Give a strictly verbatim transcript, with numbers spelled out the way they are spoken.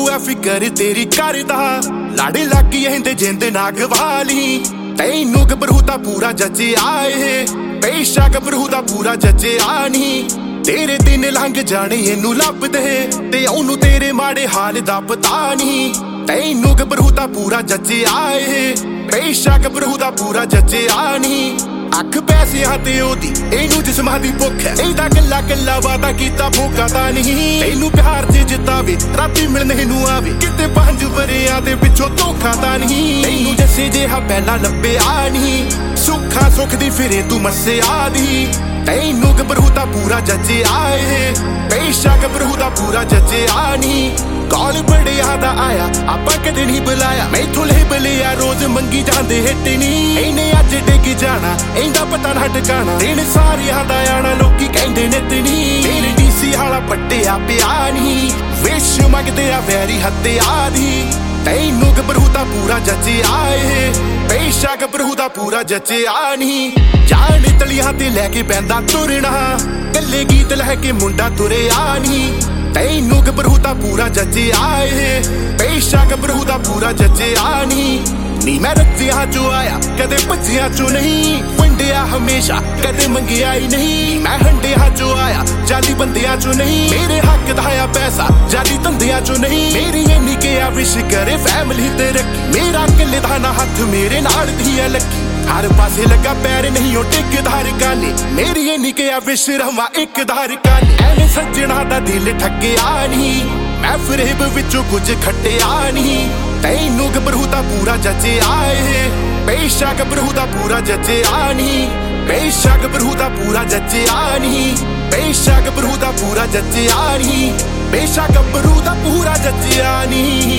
ਗੱਭਰੂ ਆ ਫਿਕਰ ਤੇਰੀ ਕਰਦਾ ਲਾੜੇ ਲੱਗੀ ਇਹਦੇ ਜਿੰਦ ਨਾ ਗਵਾਲੀ ਤੈਨੂੰ ਗੱਭਰੂ ਤਾਂ ਪੂਰਾ ਜੱਜਿਆ ਏ ਪੇਸ਼ਾ ਗੱਭਰੂ ਦਾ ਪੂਰਾ ਜੱਜਿਆ ਨਹੀਂ ਤੇਰੇ ਦਿਨ ਲੰਘ ਜਾਣੇ ਇਹਨੂੰ ਲੱਭਦੇ ਤੇ ਉਹਨੂੰ ਤੇਰੇ ਮਾੜੇ ਹਾਲ ਦਾ ਪਤਾ ਨਹੀਂ ਤੈਨੂੰ ਗੱਭਰੂ ਤਾਂ ਪੂਰਾ ਜੱਜਿਆ ਏ ਪੇਸ਼ਾ ਗੱਭਰੂ ਦਾ ਪੂਰਾ ਜੱਜਿਆ ਨਹੀਂ ਅੱਖ ਪੈਸਿਆਂ ਤੇ ਉਹਦੀ ਇਹਨੂੰ ਜਿਸਮਾਂ ਦੀ ਭੁੱਖ ਹੈ ਇਹਦਾ ਗੱਲਾ ਗੱਲਾ ਵਾਦਾ ਕੀਤਾ ਭੁੱਖਾ ਤਾਂ ਨਹੀਂ ਤੈਨੂੰ ਪਿਆਰ ਚ ਜਿੱਤਾਵੇ ਰਾਤੀ ਮਿਲਣੇ ਨੂੰ ਆਵੇ ਕਿਤੇ ਪੰਜ ਵਰਿਆਂ ਦੇ ਪਿੱਛੋਂ ਧੋਖਾ ਤਾਂ ਨਹੀਂ ਤੈਨੂੰ ਜੱਸੇ ਜਿਹਾ ਪਹਿਲਾਂ ਲੱਭਿਆ ਨਹੀਂ ਸੁੱਖਾ ਸੁੱਖ ਦੀ ਫਿਰੇ ਤੂੰ ਮੱਸਿਆ ਦੀ ਤੈਨੂੰ ਗੱਭਰੂ ਤਾਂ ਪੂਰਾ ਜੱਜਿਆ ਏ ਪੇਸ਼ਾ ਗੱਭਰੂ ਦਾ ਪੂਰਾ ਜੱਜਿਆ ਨਹੀਂ ਕਾਲ ਬੜਿਆ ਦਾ ਆਇਆ ਆਪਾਂ ਕਦੇ ਨਹੀਂ ਬੁਲਾਇਆ ਮੈਥੋਂ ਲੇਬਲਿਆ ਰੋਜ਼ ਮੰਗੀ ਜਾਂਦੇ ਹਿੱਟ ਨਹੀਂ ਇਹਨੇ ਅੱਜ ਡਿੱਗ ਜਾਣਾ ਇਹਦਾ ਪਤਾ ਨਾ ਟਿਕਾਣਾ ਦਿਨ ਸਾਰਿਆਂ ਦਾ ਆਣਾ ਲੋਕੀ ਕਹਿੰਦੇ ਨਿਤ ਨਹੀਂ ਤੇਰੇ ਡੀਸੀ ਹਾਲਾ ਪੱਟਿਆ ਪਿਆ ਨਹੀਂ ਵਿਸ਼ ਮੰਗਦੇ ਆ ਵੈਰੀ ਹੱਤਿਆ ਦੀ ਤੈਨੂੰ ਗੱਭਰੂ ਤਾਂ ਪੂਰਾ ਜੱਜਿਆ ਏ ਪੇਸ਼ਾ ਗੱਭਰੂ ਦਾ ਪੂਰਾ ਜੱਜਿਆ ਨਹੀਂ ਜਾਣ ਤਲੀਆਂ ਤੇ ਲੈ ਕੇ ਪੈਂਦਾ ਤੁਰਨਾ ਕੱਲੇ ਗੀਤ ਲੈ ਕੇ ਮੁੰਡਾ ਤੁਰਿਆ ਨਹੀਂ ਤੈਨੂੰ ਗੱਭਰੂ ਤਾਂ ਪੂਰਾ ਜੱਜਿਆ ਏ ਪੇਸ਼ਾ ਗੱਭਰੂ ਦਾ ਪੂਰਾ ਜੱਜਿਆ ਨਹੀਂ ਨੀ ਮੈਂ ਰੱਜਿਆਂ ਚੋਂ ਆਇਆ ਕਦੇ ਭੱਜਿਆਂ ਚੋਂ ਨਹੀਂ ਵੰਡਿਆ ਹਮੇਸ਼ਾ ਕਦੇ ਮੰਗਿਆ ਹੀ ਨਹੀਂ ਮੈਂ ਹੰਡਿਆਂ ਚੋਂ ਆਇਆ ਜਾਲੀ ਬੰਦਿਆਂ ਚੋਂ ਨਹੀਂ ਮੇਰੇ ਹੱਕ ਦਾ ਆ ਪੈਸਾ ਜਾਲੀ ਧੰਦਿਆਂ ਚੋਂ ਨਹੀਂ ਮੇਰੀ ਇੰਨੀ ਕਿਹਾ ਵਿਸ਼ ਕਰੇ ਫੈਮਿਲੀ ਤੇ ਰੱਖੀ ਮੇਰਾ ਕਿੱਲੇ ਦਾ ਨਾ ਹੱਥ ਮੇਰੇ ਨਾਲ ਦੀ ਆ ਲੱਗੀ ਹਰ ਪਾਸੇ ਲੱਗਾ ਪੈਰ ਨਹੀਂ ਉਹ ਟਿਕਦਾਰ ਕਾਨੇ ਮੇਰੀ ਇੰਨੀ ਕਿਹਾ ਵਿਸ਼ ਰਵਾਂ ਇੱਕ ਦਾਰ ਕਾਨੇ ਐਵੇਂ ਸੱਜਣਾ ਦਾ ਦਿਲ ਠੱਗਿਆ ਨਹੀਂ ਮੈਂ ਫਰੇਬ ਵਿੱਚੋਂ ਕੁਝ ਖੱਟਿਆ ਨਹੀਂ ਤੈਨੂੰ ਗੱਭਰੂ ਤਾਂ ਪੂਰਾ ਜੱਜਿਆ ਏ ਪੇਸ਼ਾ ਗੱਭਰੂ ਦਾ ਪੂਰਾ ਜੱਜਿਆ ਨਹੀਂ ਪੇਸ਼ਾ ਗੱਭਰੂ ਦਾ ਪੂਰਾ ਜੱਜਿਆ ਨਹੀਂ ਪੇਸ਼ਾ ਗੱਭਰੂ ਦਾ ਪੂਰਾ ਜੱਜਿਆ ਨਹੀਂ ਪੇਸ਼ਾ ਗੱਭਰੂ ਦਾ ਪੂਰਾ ਜੱਜਿਆ ਨਹੀਂ